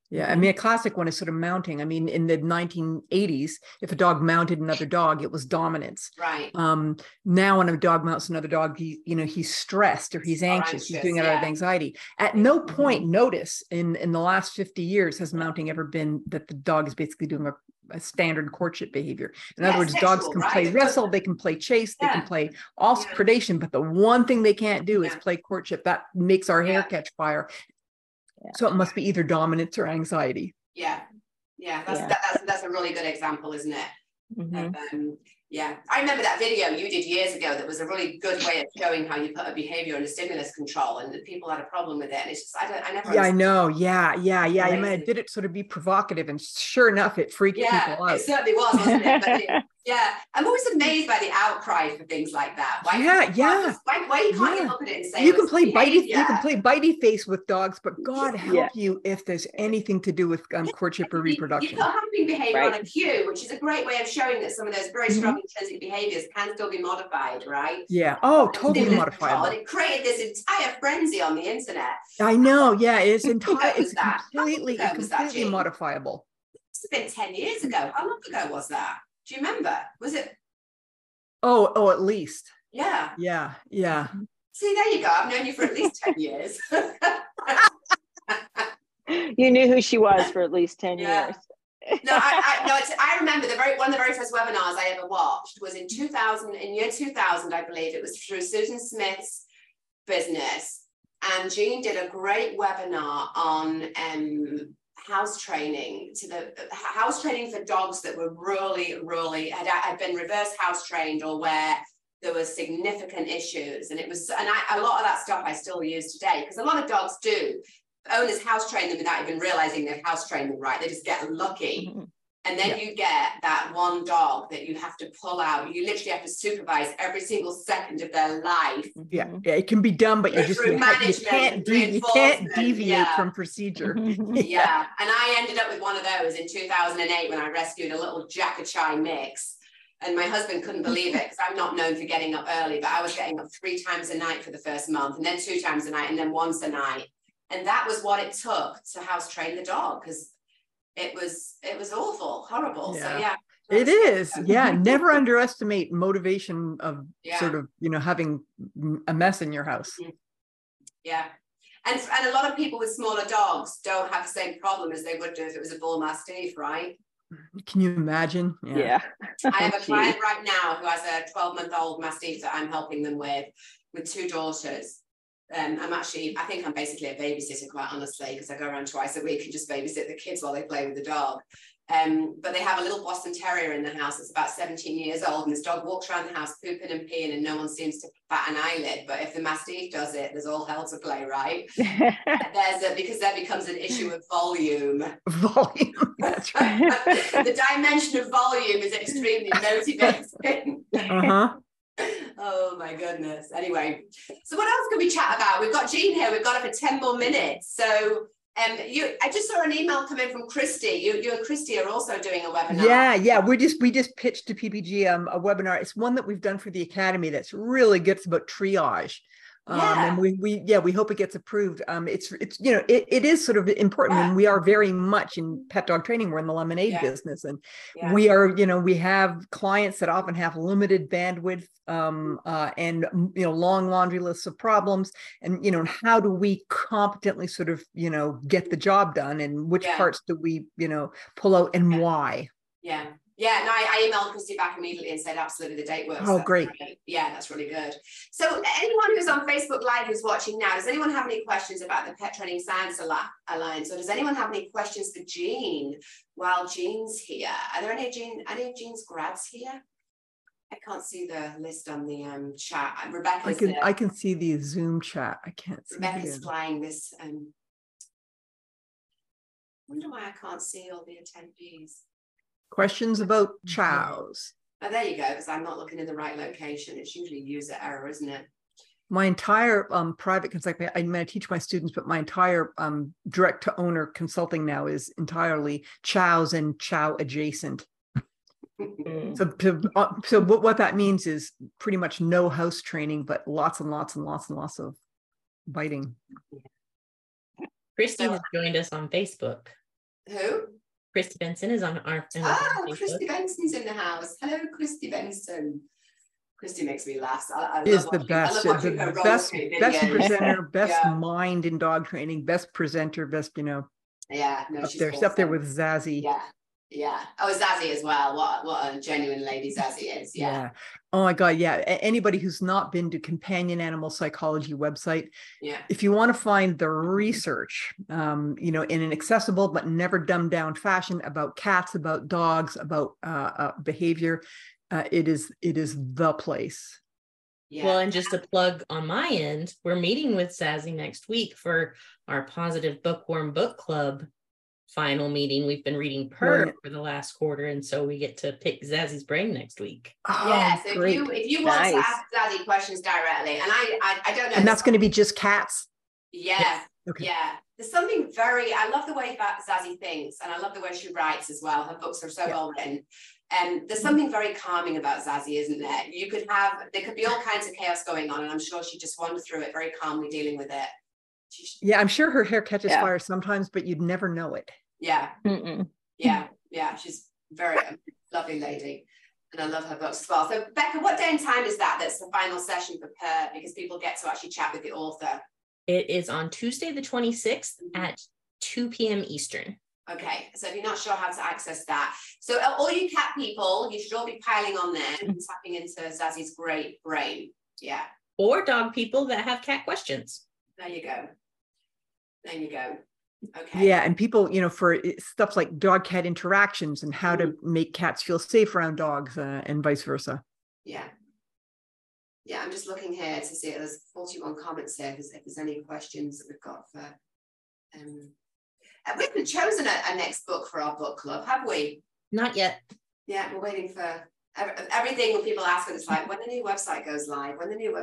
Yeah, I mean, a classic one is sort of mounting. I mean, in the 1980s, if a dog mounted another dog, it was dominance. Right. Now, when a dog mounts another dog, he's stressed or he's anxious. He's doing it out of yeah. anxiety. At no point, notice in the last 50 years has mounting ever been that the dog is basically doing a standard courtship behavior. In other words, sexual, dogs can right? play wrestle, they can play chase, they can play all predation, but the one thing they can't do is play courtship. That makes our hair catch fire. So it must be either dominance or anxiety. Yeah. That's a really good example, isn't it? Mhm. Yeah, I remember that video you did years ago that was a really good way of showing how you put a behavior under stimulus control, and that people had a problem with it. And it's just, I never. Yeah, I know. Yeah. I mean, I did it sort of be provocative, and sure enough, it freaked people out. It certainly was, wasn't it? But I'm always amazed by the outcry for things like that. Why you can't you look at it and say you can play bitey face with dogs, but God help you if there's anything to do with courtship or reproduction. You put humping behavior on a cue, which is a great way of showing that some of those very strong intrinsic behaviors can still be modified, right? Yeah. Oh, totally modifiable. And it created this entire frenzy on the internet. I know. Yeah, it's completely modifiable. It's been 10 years ago. How long ago was that? Do you remember? Was it? Oh, at least. Yeah. Yeah. See, there you go. I've known you for at least 10 years. You knew who she was for at least 10 years. I remember one of the very first webinars I ever watched was in year 2000, I believe. It was through Susan Smith's business. And Jean did a great webinar on house training for dogs that were really had been reverse house trained, or where there were significant issues. And a lot of that stuff I still use today, because a lot of dogs do. Owners house train them without even realizing they've house trained them right. They just get lucky. And then you get that one dog that you have to pull out. You literally have to supervise every single second of their life. Yeah, it can be done, but you can't deviate from procedure. Yeah, and I ended up with one of those in 2008 when I rescued a little Jackachi mix. And my husband couldn't believe it, because I'm not known for getting up early, but I was getting up 3 times a night for the first month, and then 2 times a night, and then once a night. And that was what it took to house train the dog, because it was awful, horrible. Yeah. So yeah. It is. Yeah. Never underestimate motivation of sort of, having a mess in your house. Yeah. And a lot of people with smaller dogs don't have the same problem as they would do if it was a bull mastiff, right? Can you imagine? Yeah. I have a client right now who has a 12-month-old mastiff that I'm helping them with 2 daughters. I think I'm basically a babysitter, quite honestly, because I go around twice a week and just babysit the kids while they play with the dog. But they have a little Boston Terrier in the house that's about 17 years old, and this dog walks around the house pooping and peeing, and no one seems to bat an eyelid. But if the Mastiff does it, there's all hell to play, right? Because there becomes an issue of volume. That's right. The dimension of volume is extremely motivating. Oh my goodness. Anyway, so what else can we chat about? We've got Jean here. We've got her for 10 more minutes. So I just saw an email come in from Christy. You and Christy are also doing a webinar. Yeah. We just pitched to PPG a webinar. It's one that we've done for the Academy that's really good. It's about triage. And we hope it gets approved. It is sort of important, and we are very much in pet dog training. We're in the lemonade business, and we are, we have clients that often have limited bandwidth, and long laundry lists of problems, and how do we competently sort of get the job done, and which parts do we pull out, and why? Yeah, no, I emailed Christy back immediately and said, absolutely, the date works. Oh, great. Yeah, that's really good. So anyone who's on Facebook Live who's watching now, does anyone have any questions about the Pet Training Science Alliance? Or does anyone have any questions for Jean while Jean's here? Are there any of Jean's grads here? I can't see the list on the chat. I can see the Zoom chat. I can't see Rebecca's flying this. I wonder why I can't see all the attendees. Questions about chows. Oh, there you go, because I'm not looking in the right location. It's usually user error, isn't it? My entire private consulting, I teach my students, but my entire direct to owner consulting now is entirely chows and chow adjacent. So what that means is pretty much no house training, but lots and lots and lots and lots of biting. Christy has joined us on Facebook. Who? Christy Benson is on our Oh, Facebook. Christy Benson's in the house. Hello, Christy Benson. Christy makes me laugh. I Is love the watching, I best, love watching her the roller best, skate best videos. presenter, best Yeah. mind in dog training, best presenter, best, Yeah, no, up she's there, up there awesome. with Zazie. Yeah, yeah. Oh, Zazie as well. What a genuine lady Zazie is. Yeah. Oh my God. Yeah. Anybody who's not been to Companion Animal Psychology website, Yeah. if you want to find the research, in an accessible but never dumbed down fashion about cats, about dogs, about behavior, it is the place. Yeah. Well, and just a plug on my end, we're meeting with Zazie next week for our Positive Bookworm Book Club final meeting. We've been reading Purr for the last quarter, and so we get to pick Zazie's brain next week. Yeah, so great. if you want Nice. to ask Zazie questions directly, and I don't know. And that's going to be just cats. Yeah. Okay. Yeah. There's something I love the way that Zazie thinks, and I love the way she writes as well. Her books are so well written. And there's something very calming about Zazie, isn't there? There could be all kinds of chaos going on, and I'm sure she just wandered through it very calmly, dealing with it. Yeah, I'm sure her hair catches fire sometimes, but you'd never know it. Yeah. Mm-mm. Yeah. She's very lovely lady. And I love her books as well. So Becca, what day and time is that's the final session for Purr? Because people get to actually chat with the author. It is on Tuesday, the 26th at 2 p.m. Eastern. Okay, so if you're not sure how to access that, so all you cat people, you should all be piling on there and tapping into Zazie's great brain. Yeah. Or dog people that have cat questions. There you go. Okay. Yeah, and people, for stuff like dog-cat interactions and how to make cats feel safe around dogs and vice versa. Yeah. Yeah, I'm just looking here to see if there's 41 comments here, if there's any questions that we've got for... we haven't chosen a next book for our book club, have we? Not yet. Yeah, we're waiting for everything. When people ask us, it's like, when the new website goes live.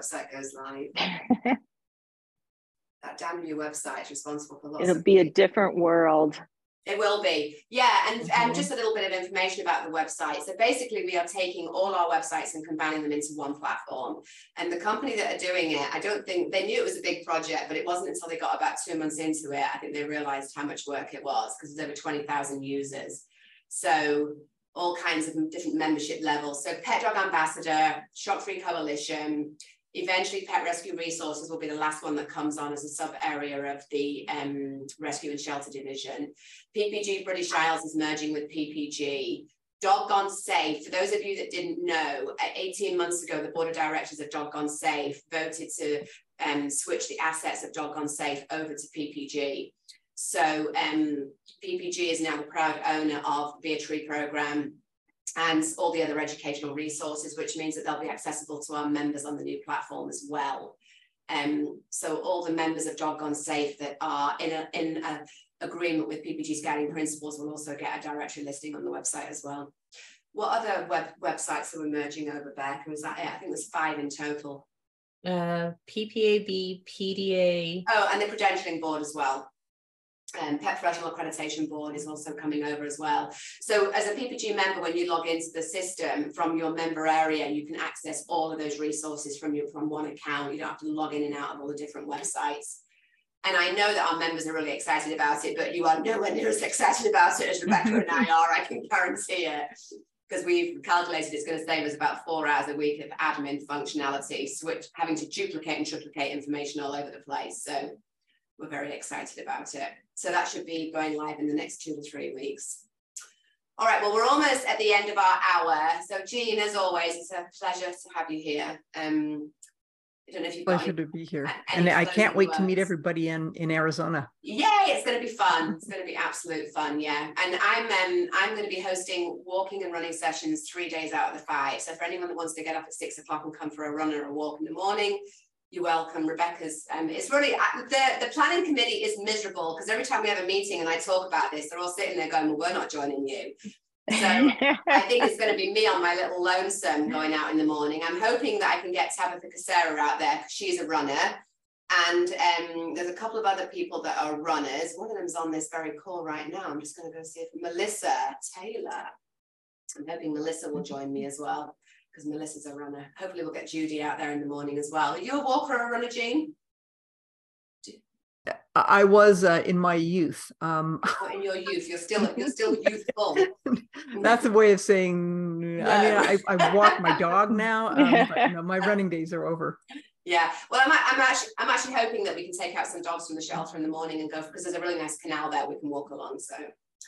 That damn new website is responsible for lots It'll be a different world. It will be. Yeah, and just a little bit of information about the website. So basically we are taking all our websites and combining them into one platform. And the company that are doing it, I don't think they knew it was a big project, but it wasn't until they got about 2 months into it, I think they realized how much work it was, because there's over 20,000 users. So all kinds of different membership levels. So Pet Dog Ambassador, Shock Free Coalition, eventually Pet Rescue Resources will be the last one that comes on as a sub area of the Rescue and Shelter Division. PPG British Isles is merging with PPG. Dog Gone Safe, for those of you that didn't know, 18 months ago, the board of directors of Dog Gone Safe voted to switch the assets of Dog Gone Safe over to PPG. So PPG is now the proud owner of the Be a Tree programme and all the other educational resources, which means that they'll be accessible to our members on the new platform as well. So all the members of Dog Gone Safe that are in a agreement with PPG's guiding principles will also get a directory listing on the website as well. What other websites are we merging over, Beck? Was that it? I think there's 5 in total. PPAB, PDA. Oh, and the credentialing board as well. Pet Professional Accreditation Board is also coming over as well. So as a PPG member, when you log into the system from your member area, you can access all of those resources from one account. You don't have to log in and out of all the different websites. And I know that our members are really excited about it, but you are nowhere near as excited about it as Rebecca and I are, I can guarantee it. Because we've calculated it's going to save us about 4 hours a week of admin functionality, having to duplicate and triplicate information all over the place. So we're very excited about it. So that should be going live in the next 2 to 3 weeks. All right, well, we're almost at the end of our hour. So Jean, as always, it's a pleasure to have you here. I don't know if you've got Pleasure to be here. any And I can't wait to meet words. everybody in Arizona. Yay, it's going to be fun. It's going to be absolute fun, yeah. And I'm going to be hosting walking and running sessions 3 days out of the 5. So for anyone that wants to get up at 6 o'clock and come for a run or a walk in the morning, you're welcome. Rebecca's, it's really, the planning committee is miserable because every time we have a meeting and I talk about this, they're all sitting there going, well, we're not joining you. So I think it's going to be me on my little lonesome going out in the morning. I'm hoping that I can get Tabitha Casera out there because she's a runner. And there's a couple of other people that are runners. One of them's on this very call right now. I'm just going to go see if Melissa Taylor. I'm hoping Melissa will join me as well because Melissa's a runner. Hopefully we'll get Judy out there in the morning as well. Are you a walker or a runner, Jean? I was in my youth. In your youth, you're still youthful. That's a way of saying. No. I mean, I walk my dog now, but my running days are over. Yeah, well, I'm actually hoping that we can take out some dogs from the shelter in the morning and go, because there's a really nice canal there we can walk along. So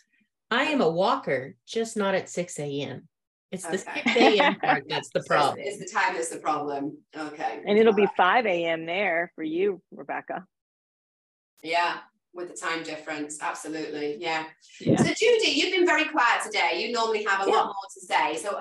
I am a walker, just not at 6 a.m. It's the 6 Okay. a.m. part that's the problem. It's the time that's the problem. Okay. And it'll be 5 a.m. there for you, Rebecca. Yeah, with the time difference. Absolutely. Yeah. Yeah. So Judy, you've been very quiet today. You normally have a lot more to say. So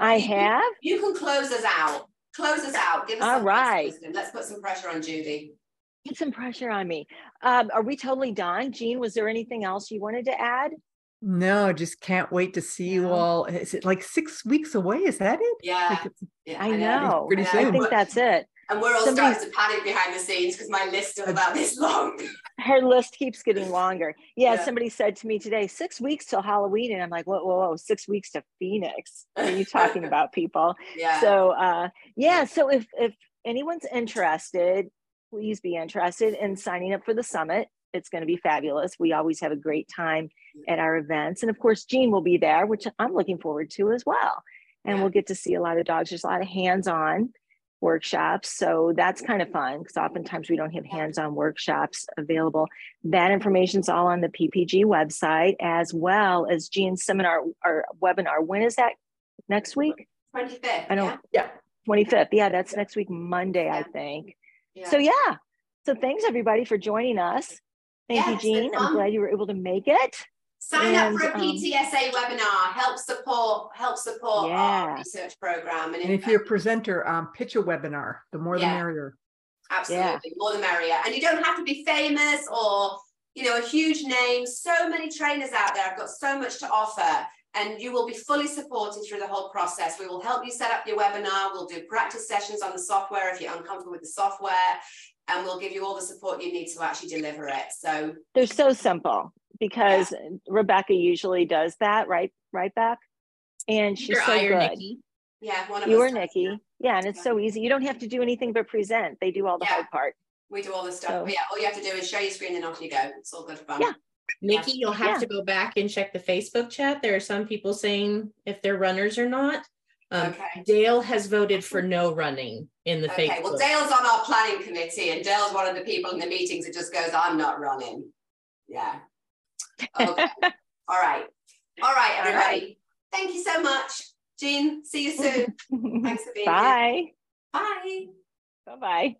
you can close us out. Close us out. Give us All some right. wisdom. Let's put some pressure on Judy. Get some pressure on me. Are we totally done? Jean, was there anything else you wanted to add? No, just can't wait to see you all. Is it like 6 weeks away? Is that it? Yeah. I know. Pretty soon. I think that's it. And we're all starting to panic behind the scenes because my list is about this long. Her list keeps getting longer. Yeah, Yeah. somebody said to me today, 6 weeks till Halloween. And I'm like, whoa, 6 weeks to Phoenix. What are you talking about, people? Yeah. So, so if anyone's interested, please be interested in signing up for the summit. It's going to be fabulous. We always have a great time at our events. And of course, Jean will be there, which I'm looking forward to as well. And we'll get to see a lot of dogs. There's a lot of hands-on workshops. So that's kind of fun because oftentimes we don't have hands-on workshops available. That information's all on the PPG website, as well as Jean's seminar or webinar. When is that? Next week? 25th. I don't. Yeah. 25th. Yeah, that's next week, Monday, I think. Yeah. So thanks everybody for joining us. Thank you, Jean. I'm glad you were able to make it. Sign up for a PTSA webinar. Help support Yeah. our research program. And if you're a presenter, pitch a webinar. The more the merrier. Absolutely, more the merrier. And you don't have to be famous or a huge name. So many trainers out there have got so much to offer, and you will be fully supported through the whole process. We will help you set up your webinar. We'll do practice sessions on the software if you're uncomfortable with the software, and we'll give you all the support you need to actually deliver it. So they're so simple because Rebecca usually does that, right, Beck? And she's so good. Nikki. Yeah, one of you us or Nikki. Yeah, and it's so easy. You don't have to do anything but present. They do all the hard part. We do all the stuff. So, But all you have to do is show your screen and off you go. It's all good fun. Yeah. Nikki, you'll have to go back and check the Facebook chat. There are some people saying if they're runners or not. Dale has voted for no running in the Facebook. Well, Dale's on our planning committee, and Dale's one of the people in the meetings that just goes, I'm not running. Yeah. Okay. All right, everybody. right. Thank you so much. Jean, see you soon. Thanks for being Bye. here. Bye. Bye-bye.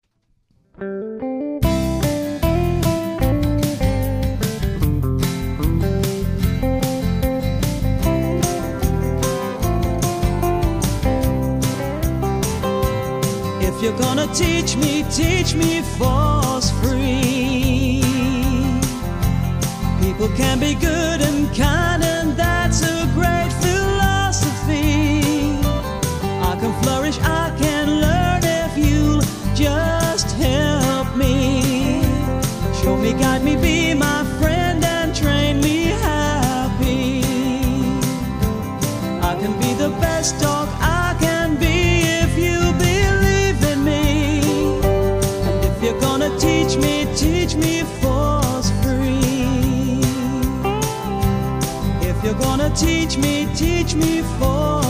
If you're gonna teach me force free. People can be good and kind, and that's a great philosophy. I can flourish, I can learn if you just help me. Show me, guide me, be my friend and train me happy. I can be the best dog I can be if you believe in me. And if you're gonna teach me force free. If you're gonna teach me force